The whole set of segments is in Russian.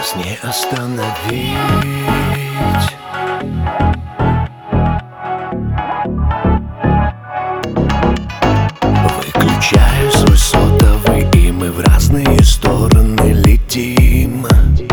нас не остановить. Выключаю свой сотовый, и мы в разные стороны летим.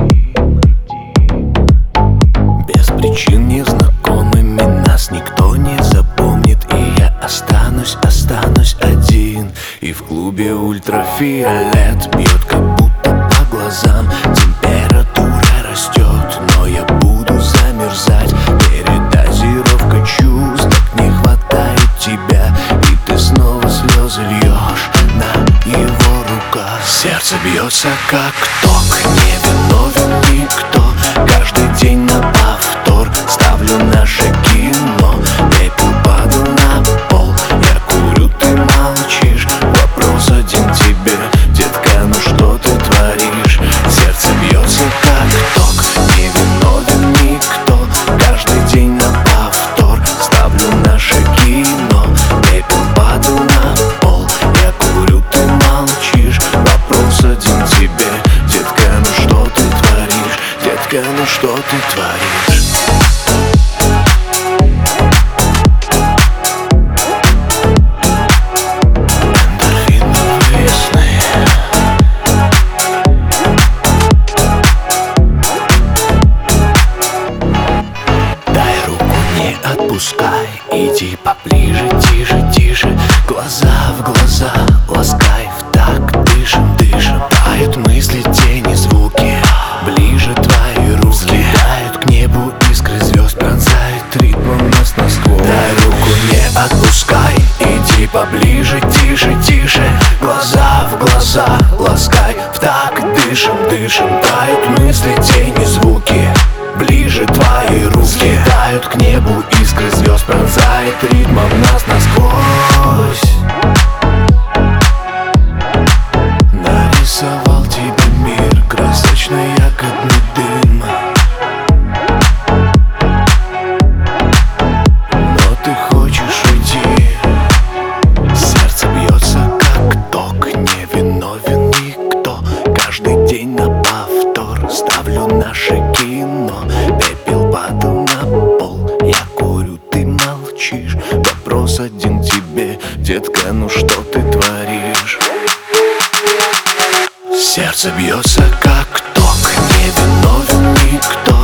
Без причин незнакомыми нас никто не запомнит, и я останусь один. И в клубе ультрафиолет бьет как будто по глазам. Температура растет, но я буду замерзать. Передозировка чувств, так не хватает тебя, и ты снова слезы льешь на его руках. Сердце бьется как ток, не виновен никто. Каждый день на повтор ставлю наше кино. Пепел падал на пол, я курю, ты молчишь. Вопрос один тебе, детка, ну что ты творишь? Сердце бьется как ток, не виновен никто. Каждый день на повтор ставлю наше кино. Пепел падал на пол, я курю, ты молчишь. Вопрос один тебе, детка, ну что ты творишь? Детка, ну что ты творишь? Отпускай, иди поближе, тише, тише. Глаза в глаза, ласкай, в такт дышим. Тают мысли, тени, звуки. Ближе твои руки взлетают к небу, искры звезд пронзают ритмом нас насквозь. Дай руку, не отпускай, иди поближе, тише, тише. Глаза в глаза, ласкай, в такт дышим. Тают мысли, тени, звуки. Ближе твои руки взлетают к небу, искры звезд пронзает ритмом нас насквозь. Нарисовал тебе мир, красочный ягодный дым. Но ты хочешь уйти. Сердце бьется как ток, не виновен никто. Каждый день на повтор ставлю наше кино. Пепел падал на пол, я курю, ты молчишь. Вопрос один тебе, детка, ну что ты творишь? Сердце бьется как ток, не виновен никто.